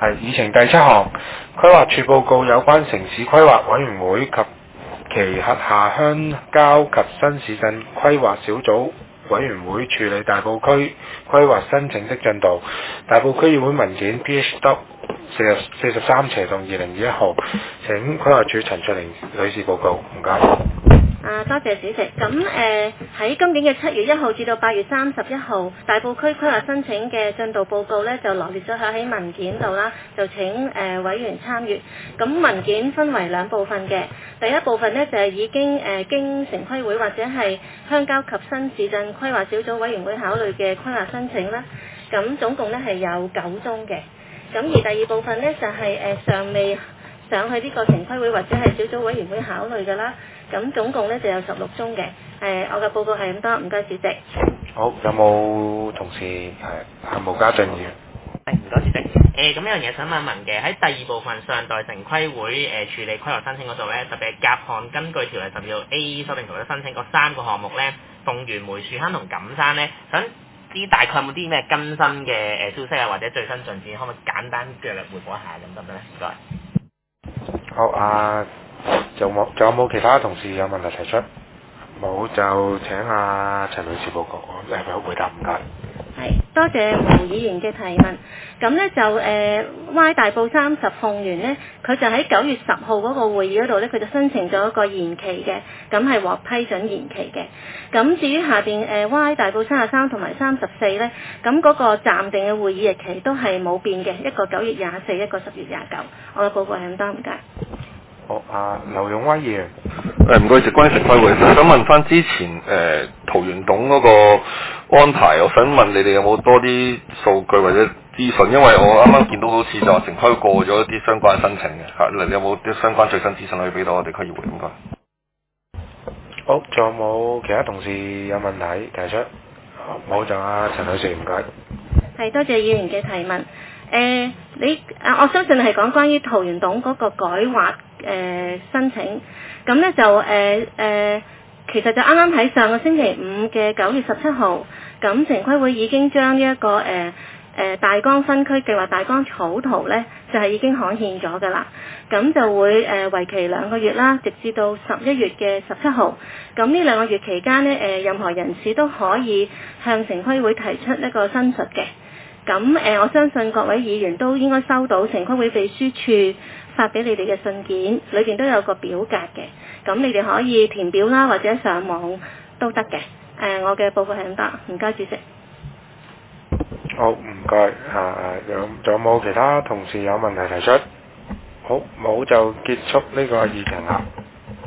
係議程第7項，規劃署報告有關城市規劃委員會及其轄下鄉郊及新市鎮規劃小組委員會處理大埔區規劃申請的進度。大埔區議會文件 PH-43/2021 號，請規劃署陳翠玲女士報告，唔該。 多謝主席。咁喺今年嘅7月1號至到8月31號，大埔區規劃申請嘅進度報告呢，就羅列咗喺文件度啦，就請委員參閱。咁文件分為2部分嘅，第一部分呢，就係已經經城規會或者係鄉郊及新市鎮規劃小組委員會考慮嘅規劃申請啦。咁總共呢係有9宗嘅。咁而第二部分呢，就係尚未上去呢個城規會或者係小組委員會考慮㗎啦。咁總共咧就有16宗嘅。我嘅報告係咁多，唔該主席。 好，有冇同事係毛家俊議員？ 唔該主席。咁有樣嘢想問嘅，喺第2部分上代城規會處理規劃申請嗰度咧，特別係甲項根據條例16A修訂圖則申請嗰3個項目咧，鳳園梅樹坑同錦山咧，想知大概有冇啲咩更新嘅消息啊，或者最新進展，可唔可以簡單略略匯報一下咁得唔得咧？唔該。 好，仲有冇其他同事有問題提出？冇就請陳女士報告，你係咪好回答？唔該。 係，多謝毛議員嘅提問。咁呢就Y 大埔30鳳園呢，佢就喺9月10號嗰個會議嗰度呢，佢就申請咗一個延期嘅，咁係獲批准延期嘅。咁至於下邊Y 大埔33同埋34呢，咁嗰個暫定嘅會議日期都係冇變嘅，一個9月24，一個10月29。我嘅報告係咁多，唔該。 好，劉勇威議員。 唔該，關於城規會，想問翻之前桃園洞嗰個安排，我想問你哋有冇多啲數據或者資訊？因為我啱啱見到好似就話城規過咗一啲相關申請嘅嚇，你有冇啲相關最新資訊可以俾到我哋區議會？唔該。 好，仲有冇其他同事有問題提出？冇就陳女士，唔該。 係，多謝議員嘅提問。我相信係講關於桃園洞嗰個改劃申請，咁呢就其實就啱啱喺上個星期5嘅9月17號，咁城規會已經將呢一個大綱分區計劃大綱草圖呢，就係已經刊憲咗㗎啦。咁就會為期2個月啦，直至到11月嘅17號。咁呢2個月期間呢，任何人士都可以向城規會提出一個申述嘅。咁我相信各位議員都應該收到城規會秘書處發俾你哋嘅信件，裏邊都有個表格嘅。咁你哋可以填表啦，或者上網都得嘅。我嘅報告係咁多，唔該主席。 好，唔該。仲有冇其他同事有問題提出？好，冇就結束呢個議程啦。